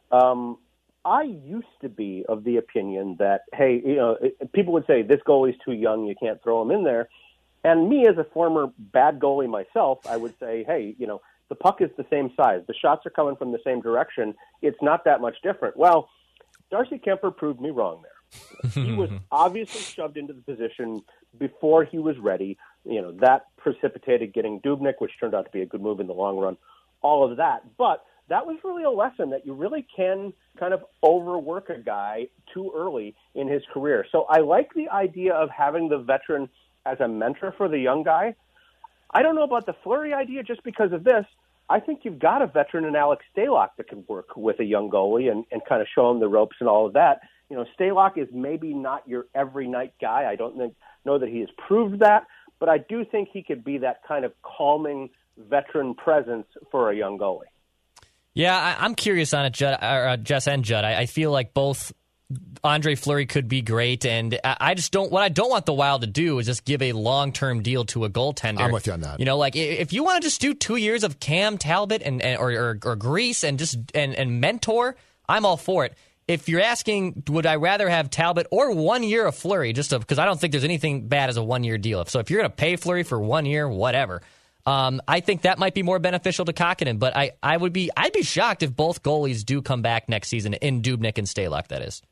I used to be of the opinion that, hey, people would say, this goalie's too young, you can't throw him in there. And me as a former bad goalie myself, I would say, hey, the puck is the same size. The shots are coming from the same direction. It's not that much different. Well, Darcy Kemper proved me wrong there. He was obviously shoved into the position before he was ready. That precipitated getting Dubnyk, which turned out to be a good move in the long run, all of that. But that was really a lesson that you really can kind of overwork a guy too early in his career. So I like the idea of having the veteran as a mentor for the young guy. I don't know about the Fleury idea just because of this. I think you've got a veteran in Alex Stalock that can work with a young goalie and kind of show him the ropes and all of that. Stalock is maybe not your every night guy. I don't know that he has proved that, but I do think he could be that kind of calming veteran presence for a young goalie. Yeah, I'm curious on it, Jess and Judd. I feel like both Andre Fleury could be great, and I just don't. What I don't want the Wild to do is just give a long-term deal to a goaltender. I'm with you on that. Like if you want to just do 2 years of Cam Talbot or Grease and just and mentor, I'm all for it. If you're asking, would I rather have Talbot or 1 year of Fleury, just because I don't think there's anything bad as a 1 year deal. So if you're going to pay Fleury for 1 year, whatever. I think that might be more beneficial to Kakkonen, but I'd be shocked if both goalies do come back next season in Dubnyk and Stalock. That is.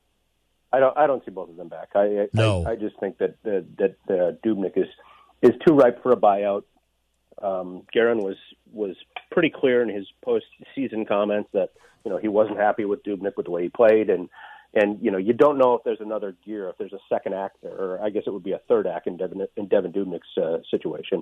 I don't see both of them back. I just think that Dubnyk is too ripe for a buyout. Guerin was pretty clear in his post-season comments that he wasn't happy with Dubnyk with the way he played, and you don't know if there's another gear, if there's a second act there, or I guess it would be a third act in Devin Dubnyk's situation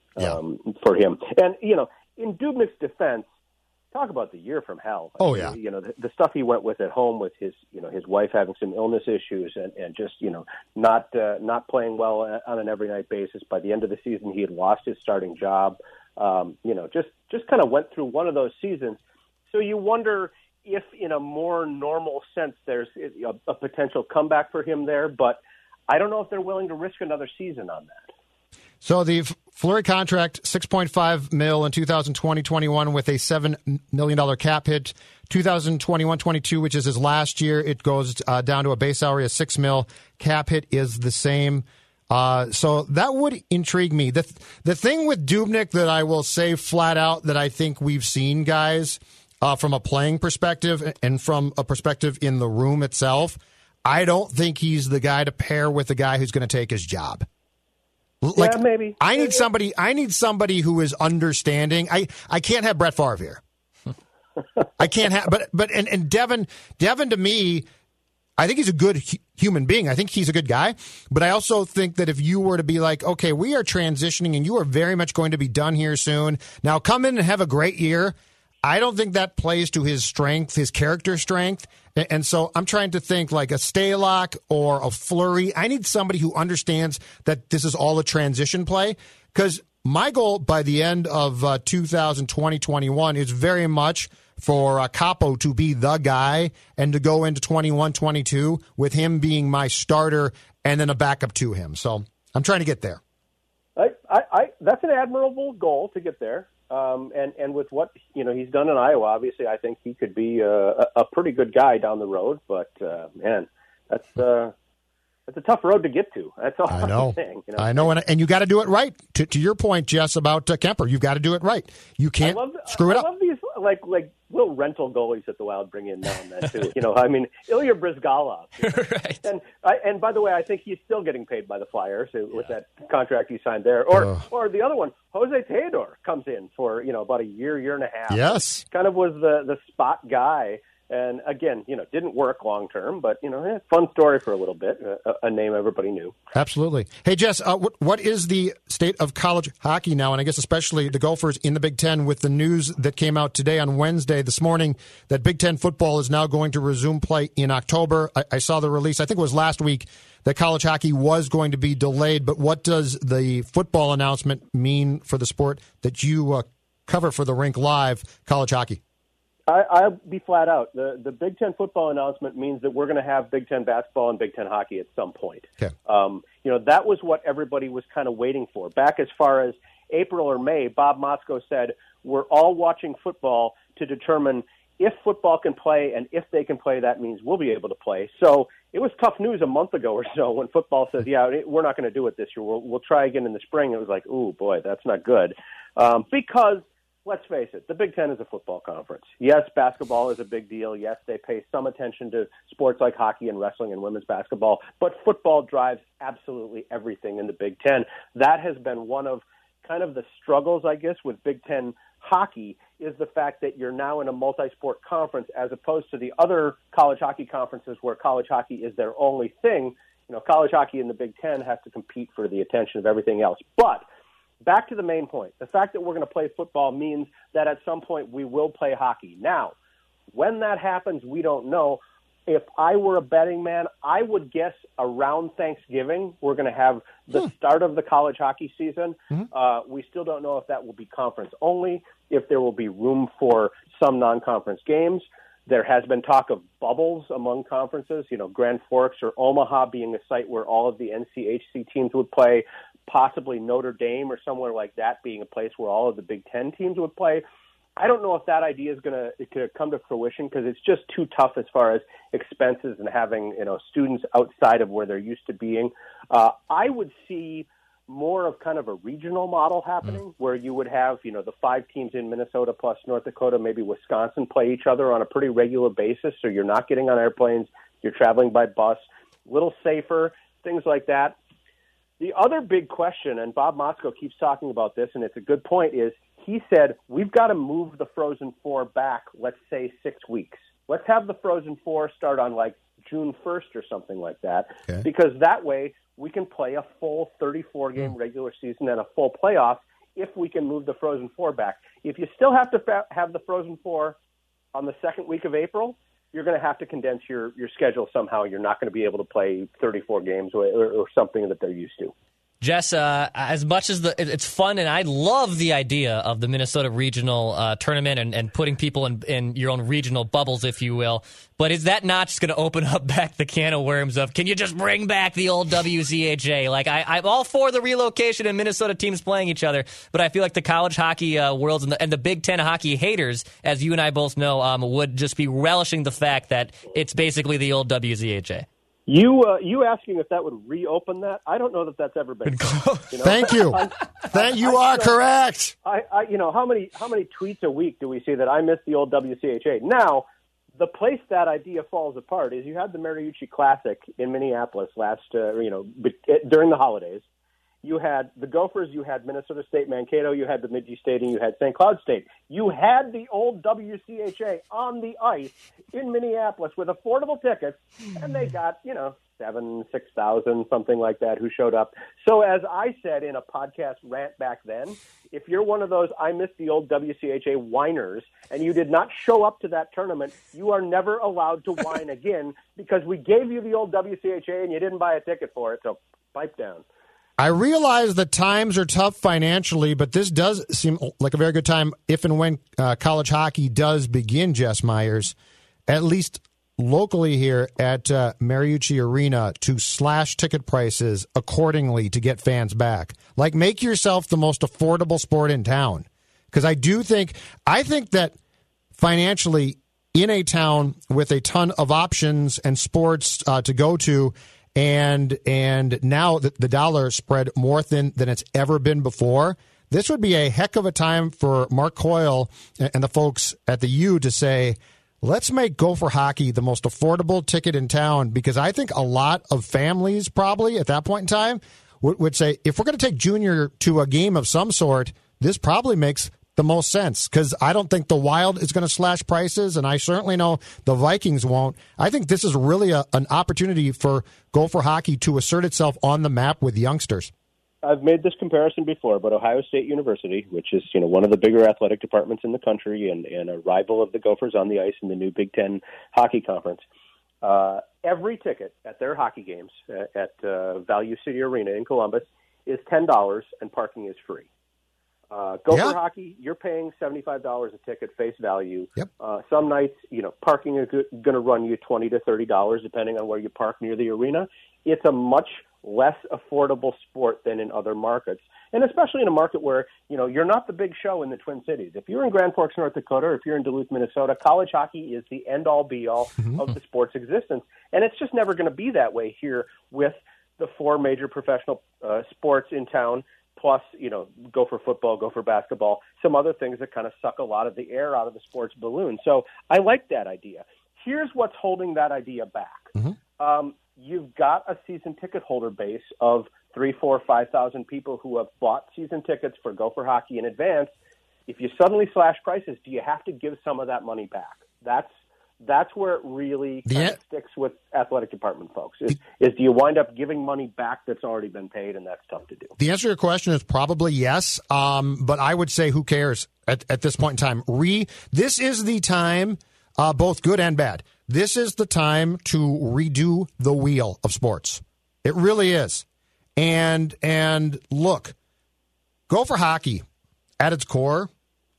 for him. And in Dubnyk's defense, talk about the year from hell. Oh yeah, the stuff he went with at home with his wife having some illness issues and just not playing well on an every night basis. By the end of the season, he had lost his starting job. Just kind of went through one of those seasons. So you wonder if in a more normal sense there's a potential comeback for him there, but I don't know if they're willing to risk another season on that. So the Fleury contract, $6.5 million in 2020-21 with a $7 million cap hit. 2021-22, which is his last year, it goes down to a base salary of $6 million. Cap hit is the same. So that would intrigue me. The thing with Dubnyk that I will say flat out that I think we've seen, guys, from a playing perspective and from a perspective in the room itself, I don't think he's the guy to pair with the guy who's going to take his job. Yeah, maybe. I need somebody who is understanding. I can't have Brett Favre here. I can't have, but Devin to me, I think he's a good human being. I think he's a good guy, but I also think that if you were to be like, okay, we are transitioning and you are very much going to be done here soon. Now come in and have a great year. I don't think that plays to his strength, his character strength. And so I'm trying to think like a Stalock or a Fleury. I need somebody who understands that this is all a transition play, because my goal by the end of 2020-21 is very much for Capo to be the guy and to go into 21-22 with him being my starter and then a backup to him. So I'm trying to get there. That's an admirable goal to get there. And with what he's done in Iowa, obviously, I think he could be a pretty good guy down the road. But man, that's a tough road to get to. That's all I'm saying. I know, and you got to do it right. To your point, Jess, about Kemper, you've got to do it right. You can't screw it up. I love these like little rental goalies that the Wild bring in now and then too. Ilya Bryzgalov. Right. And by the way, I think he's still getting paid by the Flyers with that contract he signed there. Or the other one, Jose Theodore comes in for about a year and a half. Yes, kind of was the spot guy. And again, didn't work long term, but fun story for a little bit. A name everybody knew. Absolutely. Hey, Jess, what is the state of college hockey now, and I guess especially the Gophers in the Big Ten, with the news that came out today on Wednesday this morning that Big Ten football is now going to resume play in October? I saw the release. I think it was last week that college hockey was going to be delayed. But what does the football announcement mean for the sport that you cover for the Rink Live, college hockey? I'll be flat out. The Big Ten football announcement means that we're going to have Big Ten basketball and Big Ten hockey at some point. Okay. That was what everybody was kind of waiting for. Back as far as April or May, Bob Motzko said, we're all watching football to determine if football can play, and if they can play, that means we'll be able to play. So it was tough news a month ago or so when football says, we're not going to do it this year. We'll try again in the spring. It was like, ooh, boy, that's not good. Because let's face it, the Big Ten is a football conference. Yes, basketball is a big deal. Yes, they pay some attention to sports like hockey and wrestling and women's basketball, but football drives absolutely everything in the Big Ten. That has been one of kind of the struggles, I guess, with Big Ten hockey, is the fact that you're now in a multi-sport conference as opposed to the other college hockey conferences where college hockey is their only thing. College hockey in the Big Ten has to compete for the attention of everything else. But back to the main point. The fact that we're going to play football means that at some point we will play hockey. Now, when that happens, we don't know. If I were a betting man, I would guess around Thanksgiving we're going to have the start of the college hockey season. Mm-hmm. We still don't know if that will be conference only, if there will be room for some non-conference games. There has been talk of bubbles among conferences, Grand Forks or Omaha being a site where all of the NCHC teams would play, possibly Notre Dame or somewhere like that being a place where all of the Big Ten teams would play. I don't know if that idea is going to come to fruition because it's just too tough as far as expenses and having students outside of where they're used to being. I would see more of kind of a regional model happening where you would have the 5 teams in Minnesota plus North Dakota, maybe Wisconsin, play each other on a pretty regular basis, so you're not getting on airplanes, you're traveling by bus, a little safer, things like that. The other big question, and Bob Motzko keeps talking about this, and it's a good point, is he said, we've got to move the Frozen Four back, let's say 6 weeks. Let's have the Frozen Four start on like June 1st or something like that, because that way we can play a full 34-game regular season and a full playoff if we can move the Frozen Four back. If you still have to have the Frozen Four on the second week of April, you're going to have to condense your schedule somehow. You're not going to be able to play 34 games or something that they're used to. Jess, as much as it's fun, and I love the idea of the Minnesota regional tournament and putting people in your own regional bubbles, if you will, but is that not just going to open up back the can of worms of, can you just bring back the old WCHA? Like, I'm all for the relocation and Minnesota teams playing each other, but I feel like the college hockey worlds and the Big Ten hockey haters, as you and I both know, would just be relishing the fact that it's basically the old WCHA. You asking if that would reopen that? I don't know that that's ever been close. Thank you. You are correct. How many tweets a week do we see that I miss the old WCHA? Now, the place that idea falls apart is you had the Mariucci Classic in Minneapolis during the holidays. You had the Gophers, you had Minnesota State Mankato, you had Bemidji State, and you had St. Cloud State. You had the old WCHA on the ice in Minneapolis with affordable tickets, and they got, 6,000, something like that, who showed up. So as I said in a podcast rant back then, if you're one of those I miss the old WCHA whiners and you did not show up to that tournament, you are never allowed to whine again because we gave you the old WCHA and you didn't buy a ticket for it, so pipe down. I realize that times are tough financially, but this does seem like a very good time if and when college hockey does begin, Jess Myers, at least locally here at Mariucci Arena, to slash ticket prices accordingly to get fans back. Like, make yourself the most affordable sport in town. Because I think that financially in a town with a ton of options and sports to go to, and now the dollar spread more thin than it's ever been before, this would be a heck of a time for Mark Coyle and the folks at the U to say, let's make Gopher hockey the most affordable ticket in town, because I think a lot of families probably at that point in time would say, if we're going to take Junior to a game of some sort, this probably makes the most sense, because I don't think the Wild is going to slash prices, and I certainly know the Vikings won't. I think this is really an opportunity for Gopher hockey to assert itself on the map with youngsters. I've made this comparison before, but Ohio State University, which is one of the bigger athletic departments in the country and a rival of the Gophers on the ice in the new Big Ten hockey conference, every ticket at their hockey games at Value City Arena in Columbus is $10 and parking is free. Gopher hockey, you're paying $75 a ticket face value. Yep. Some nights, parking is going to run you $20 to $30 depending on where you park near the arena. It's a much less affordable sport than in other markets, and especially in a market where you're not the big show in the Twin Cities. If you're in Grand Forks, North Dakota, or if you're in Duluth, Minnesota, college hockey is the end-all, be-all of the sport's existence, and it's just never going to be that way here with the four major professional sports in town. Plus, Gopher football, Gopher basketball, some other things that kind of suck a lot of the air out of the sports balloon. So I like that idea. Here's what's holding that idea back. You've got a season ticket holder base of 3,000, 4,000, 5,000 people who have bought season tickets for Gopher hockey in advance. If you suddenly slash prices, do you have to give some of that money back? That's where it really kind of sticks with athletic department folks, is do you wind up giving money back that's already been paid, and that's tough to do. The answer to your question is probably yes, but I would say who cares at this point in time. This is the time, both good and bad, this is the time to redo the wheel of sports. It really is. And look, Gopher hockey at its core,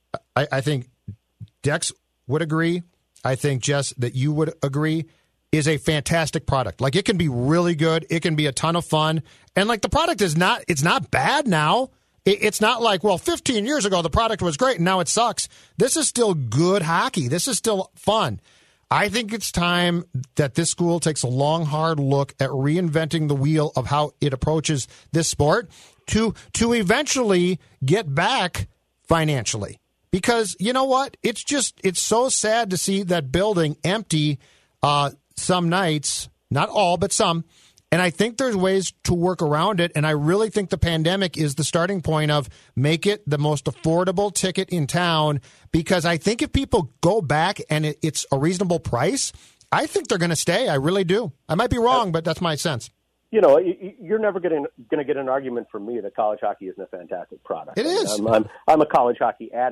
I think Dex would agree, I think, Jess, that you would agree, is a fantastic product. Like, it can be really good. It can be a ton of fun. And, the product it's not bad now. It's not like, 15 years ago the product was great and now it sucks. This is still good hockey. This is still fun. I think it's time that this school takes a long, hard look at reinventing the wheel of how it approaches this sport to eventually get back financially. Because you know what? It's so sad to see that building empty some nights, not all, but some. And I think there's ways to work around it. And I really think the pandemic is the starting point of make it the most affordable ticket in town. Because I think if people go back and it's a reasonable price, I think they're going to stay. I really do. I might be wrong, but that's my sense. You're never going to get an argument from me that college hockey isn't a fantastic product. It is. I'm a college hockey addict.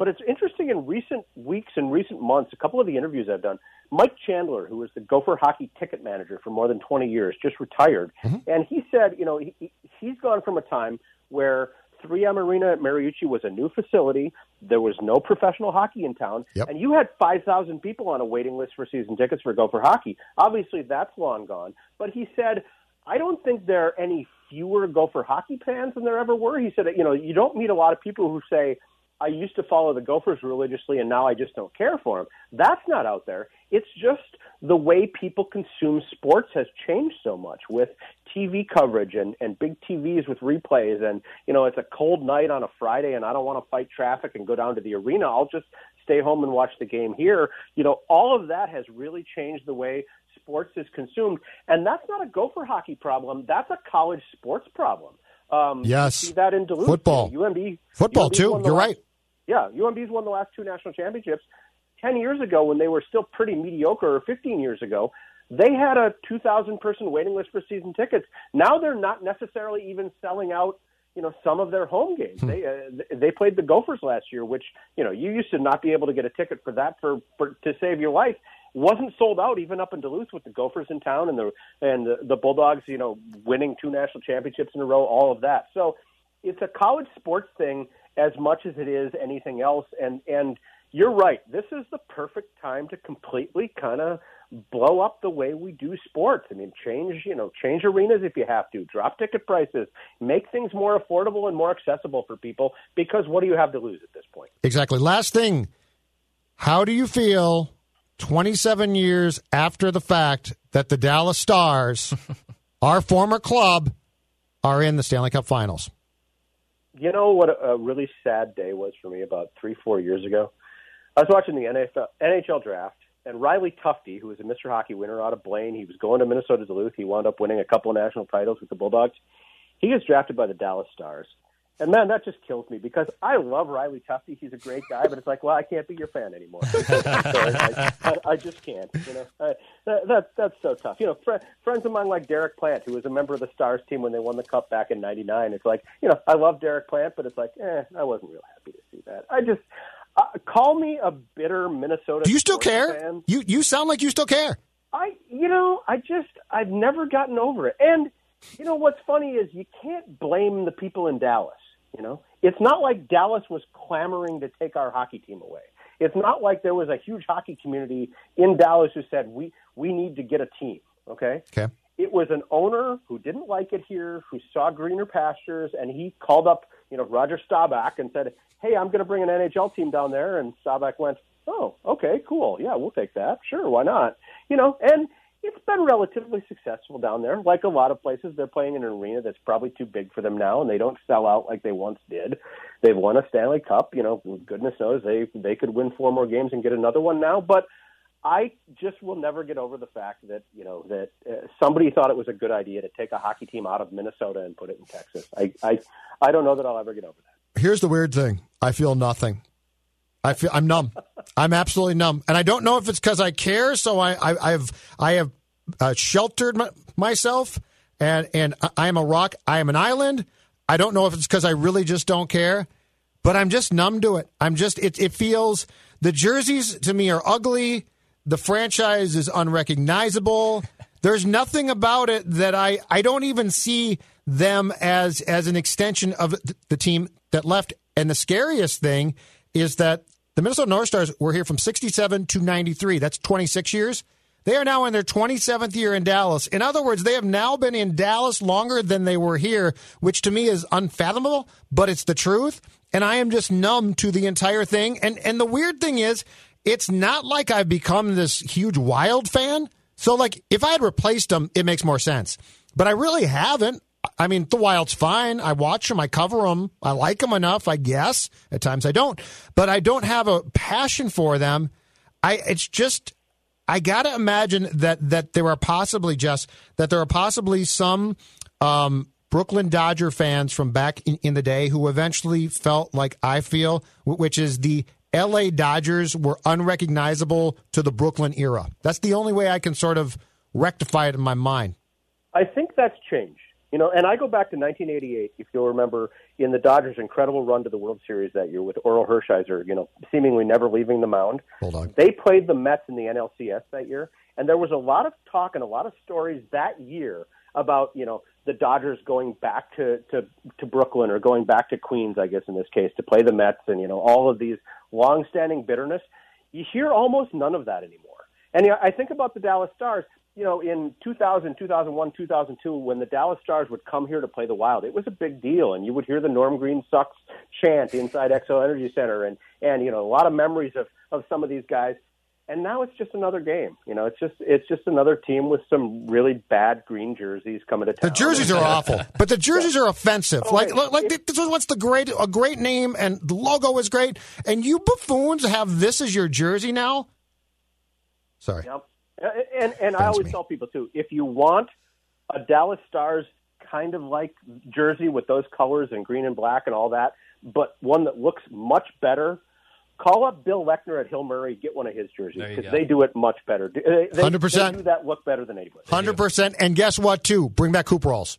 But it's interesting in recent weeks and recent months, a couple of the interviews I've done, Mike Chandler, who was the Gopher hockey ticket manager for more than 20 years, just retired. And he said, he's gone from a time where 3M Arena at Mariucci was a new facility. There was no professional hockey in town. Yep. And you had 5,000 people on a waiting list for season tickets for Gopher hockey. Obviously, that's long gone. But he said, I don't think there are any fewer Gopher hockey fans than there ever were. He said, you don't meet a lot of people who say, I used to follow the Gophers religiously and now I just don't care for them. That's not out there. It's just the way people consume sports has changed so much with TV coverage and big TVs with replays. And, it's a cold night on a Friday and I don't want to fight traffic and go down to the arena. I'll just stay home and watch the game here. All of that has really changed the way sports is consumed. And that's not a Gopher hockey problem. That's a college sports problem. Yes. You see that in Duluth. Football. Football, too. You're right. Yeah, UMB's won the last 2 national championships. 10 years ago, when they were still pretty mediocre, or 15 years ago, they had a 2,000-person waiting list for season tickets. Now they're not necessarily even selling out, some of their home games. They played the Gophers last year, which, you used to not be able to get a ticket for that for to save your life. Wasn't sold out even up in Duluth with the Gophers in town and the Bulldogs, winning 2 national championships in a row, all of that. So it's a college sports thing as much as it is anything else. And you're right. This is the perfect time to completely kind of blow up the way we do sports. I mean, change arenas if you have to, drop ticket prices, make things more affordable and more accessible for people, because what do you have to lose at this point? Exactly. Last thing, how do you feel 27 years after the fact that the Dallas Stars, our former club, are in the Stanley Cup Finals? You know what a really sad day was for me about 3-4 years ago? I was watching the NHL draft, and Riley Tufte, who was a Mr. Hockey winner out of Blaine, he was going to Minnesota Duluth. He wound up winning a couple of national titles with the Bulldogs. He gets drafted by the Dallas Stars. And, man, that just kills me because I love Riley Tufte. He's a great guy, but it's like, well, I can't be your fan anymore. I just can't. That's so tough. Friends of mine like Derek Plant, who was a member of the Stars team when they won the Cup back in '99. It's like, I love Derek Plant, but it's like, I wasn't real happy to see that. I just call me a bitter Minnesota. Do you still care? Fan. You sound like you still care. I've never gotten over it. And what's funny is you can't blame the people in Dallas. It's not like Dallas was clamoring to take our hockey team away. It's not like there was a huge hockey community in Dallas who said, we need to get a team, okay? Okay. It was an owner who didn't like it here, who saw greener pastures, and he called up, Roger Staubach and said, hey, I'm going to bring an NHL team down there. And Staubach went, oh, okay, cool. Yeah, we'll take that. Sure, why not? And it's been relatively successful down there. Like a lot of places, they're playing in an arena that's probably too big for them now, and they don't sell out like they once did. They've won a Stanley Cup. Goodness knows they could win 4 more games and get another one now. But I just will never get over the fact that somebody thought it was a good idea to take a hockey team out of Minnesota and put it in Texas. I don't know that I'll ever get over that. Here's the weird thing: I feel nothing. I'm numb. I'm absolutely numb, and I don't know if it's because I care. So I have sheltered myself, and I am a rock. I am an island. I don't know if it's because I really just don't care, but I'm just numb to it. It feels, the jerseys to me are ugly. The franchise is unrecognizable. There's nothing about it that I don't even see them as an extension of the team that left. And the scariest thing is that the Minnesota North Stars were here from 67 to 93. That's 26 years. They are now in their 27th year in Dallas. In other words, they have now been in Dallas longer than they were here, which to me is unfathomable, but it's the truth. And I am just numb to the entire thing. And the weird thing is, it's not like I've become this huge Wild fan. So, like, if I had replaced them, it makes more sense. But I really haven't. I mean, the Wild's fine. I watch them. I cover them. I like them enough, I guess. At times I don't. But I don't have a passion for them. I got to imagine that there are possibly some Brooklyn Dodger fans from back in the day who eventually felt like I feel, which is the L.A. Dodgers were unrecognizable to the Brooklyn era. That's the only way I can sort of rectify it in my mind. I think that's changed. And I go back to 1988, if you'll remember, in the Dodgers' incredible run to the World Series that year with Orel Hershiser, seemingly never leaving the mound. Hold on. They played the Mets in the NLCS that year, and there was a lot of talk and a lot of stories that year about, the Dodgers going back to Brooklyn or going back to Queens, I guess in this case, to play the Mets and, all of these long-standing bitterness. You hear almost none of that anymore. And I think about the Dallas Stars. In 2000, 2001, 2002, when the Dallas Stars would come here to play the Wild, it was a big deal, and you would hear the Norm Green sucks chant inside XL Energy Center, and a lot of memories of some of these guys. And now it's just another game. It's just another team with some really bad green jerseys coming to town. The jerseys are awful, but the jerseys are offensive. This is what's a great name, and the logo is great, and you buffoons have this as your jersey now. Sorry. Yep. And I always tell people, too, if you want a Dallas Stars kind of like jersey with those colors and green and black and all that, but one that looks much better, call up Bill Lechner at Hill Murray, get one of his jerseys, because they do it much better. They 100%. They do that look better than anybody. 100%. And guess what, too? Bring back Cooperalls.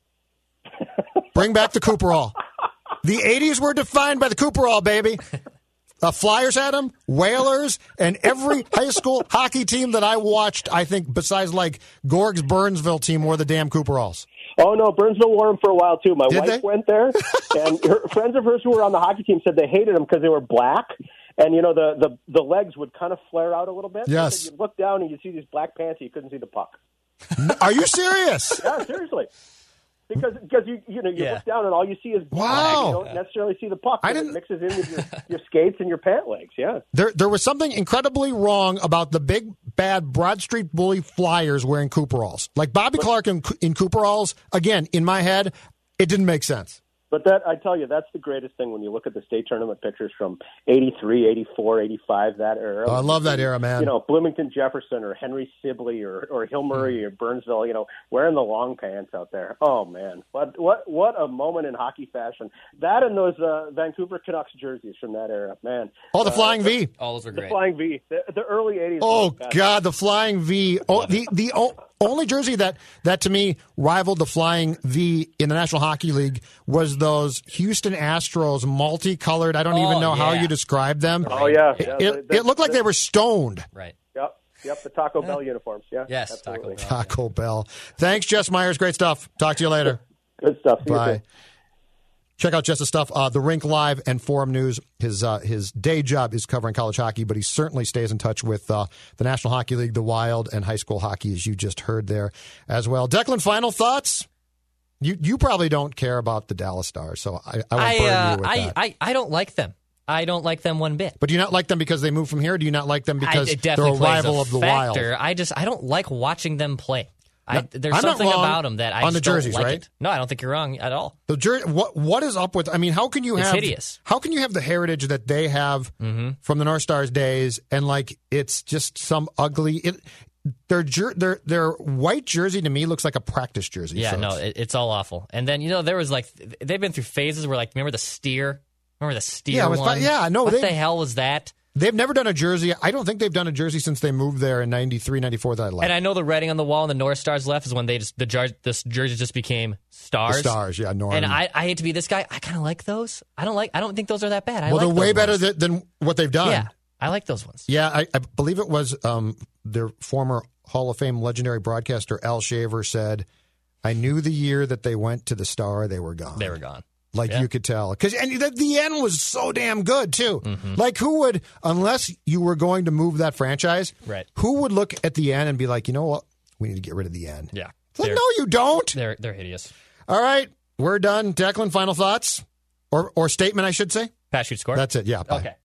Bring back the Cooperall. The 80s were defined by the Cooperall, baby. Flyers had them, Whalers, and every high school hockey team that I watched, I think, besides like Gorg's Burnsville team, wore the damn Cooperalls. Oh, no, Burnsville wore them for a while, too. My wife went there, and friends of hers who were on the hockey team said they hated them because they were black, and, the legs would kind of flare out a little bit. Yes. You'd look down and you'd see these black pants and you couldn't see the puck. Are you serious? Yeah, seriously. Because you look down and all you see is black. Wow. You don't necessarily see the puck. It mixes in with your skates and your pant legs. Yeah. There was something incredibly wrong about the big bad Broad Street Bully Flyers wearing Cooperalls. Like Bobby Clark in Cooperalls. Again, in my head, it didn't make sense. But I tell you, that's the greatest thing when you look at the state tournament pictures from 83, 84, 85, that era. Oh, I love that era, man. Bloomington Jefferson or Henry Sibley or Hill Murray or Burnsville, wearing the long pants out there. Oh, man. What a moment in hockey fashion. That and those Vancouver Canucks jerseys from that era, man. Oh, the Flying V. All those are great. The Flying V. The early 80s. Oh, God, the Flying V. Oh, the only jersey that to me rivaled the Flying V in the National Hockey League was those Houston Astros multicolored. I don't even know how you describe them. Oh, yeah. It looked like they were stoned. Right. Yep, the Taco Bell uniforms. Yeah. Yes, absolutely. Taco Bell. Thanks, Jess Myers. Great stuff. Talk to you later. Good stuff. See Bye. you soon. Check out Jess's stuff. The Rink Live and Forum News. His day job is covering college hockey, but he certainly stays in touch with the National Hockey League, the Wild, and high school hockey, as you just heard there as well. Declan, final thoughts? You probably don't care about the Dallas Stars, so I won't burn you with that. I don't like them. I don't like them one bit. But do you not like them because they moved from here? Or do you not like them because they're a plays rival a of the factor. Wild? I don't like watching them play. There's I'm something not wrong about them that I on just the jerseys, don't like right? it. No, I don't think you're wrong at all. The what is up with? I mean, how can you have? It's hideous. How can you have the heritage that they have from the North Stars days, and like it's just some ugly? Their white jersey to me looks like a practice jersey. Yeah, so no, it's all awful. And then there was they've been through phases where remember the steer? Remember the steer one? What the hell was that? They've never done a jersey. I don't think they've done a jersey since they moved there in 93, 94 that I like. And I know the writing on the wall and the North Stars left is when this jersey just became Stars. The Stars, yeah, Norman. And I hate to be this guy. I kind of like those. I don't think those are that bad. They're way better than what they've done. Yeah, I like those ones. Yeah, I believe it was their former Hall of Fame legendary broadcaster Al Shaver said, "I knew the year that they went to the Star, they were gone." They were gone. You could tell. And the end was so damn good, too. Mm-hmm. Like, who would, unless you were going to move that franchise, right? Who would look at the end and be like, you know what? We need to get rid of the end. Yeah. It's like, no, you don't. They're hideous. All right. We're done. Declan, final thoughts? Or statement, I should say? Pass, shoot, score. That's it. Yeah. Bye. Okay.